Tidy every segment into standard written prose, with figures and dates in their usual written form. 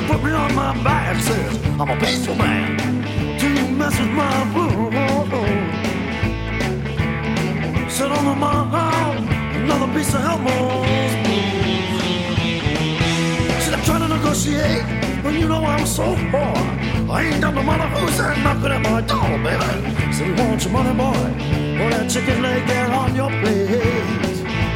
put me on my back, says I'm a peaceful man. Do you mess with my boo? Sit on my mind, another piece of Elmo's blues. Said I'm trying to negotiate, but you know I'm so poor. I ain't got no money, who's that knocking at my door, baby? Said we want your money, boy, or that chicken leg there on your plate.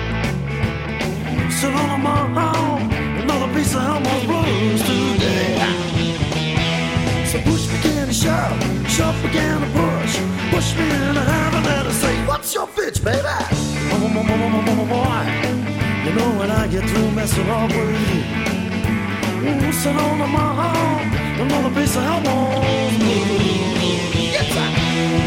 Sit on my mind, another piece of Elmo's blues today. So push began to shove, shove began to push. Push me in the heaven and I say, what's your bitch, baby? Boy, you know when I get through messing up with you. Sit on my mind, another piece of Elmo's blues. Get that.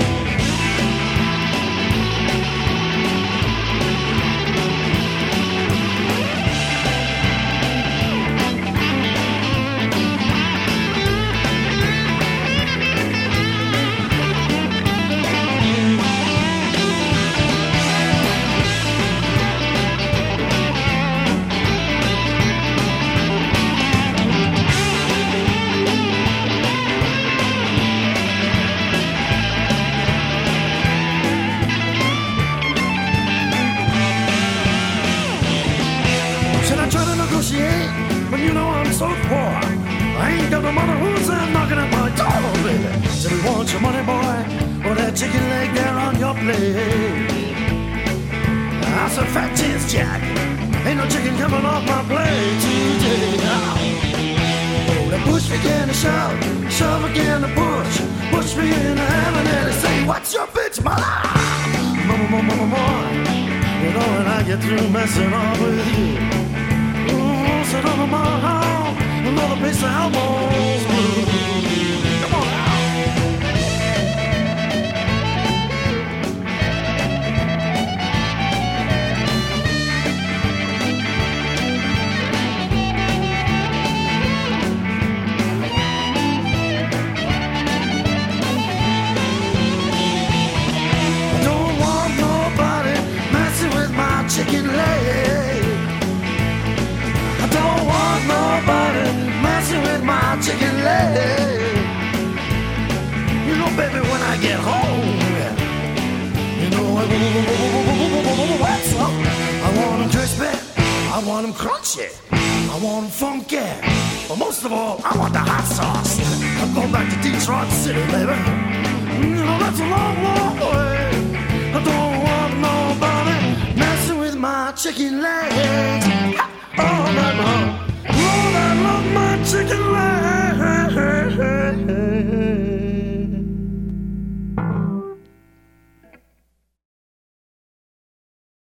But you know I'm so poor. I ain't got no money, who's that knocking at my door, baby? So we want your money, boy, or that chicken leg there on your plate. I said, fat chance, Jack, ain't no chicken coming off my plate today. Oh, the push began to shove, shove began to push me in the heaven and they say, what's your bitch, mother? Mama, boy, you know when I get through messing up with you. Sit on my house, another piece of Elmo's blues. Come on now. I don't want nobody messing with my chicken leg. Don't want nobody messing with my chicken leg. You know, baby, when I get home, you know, what's up? I want them crispy, I want them crunchy, I want them funky, but most of all, I want the hot sauce. I'm going back to Detroit City, baby. You know, that's a long, long way. I don't want nobody messing with my chicken legs. Oh, I love my chicken legs.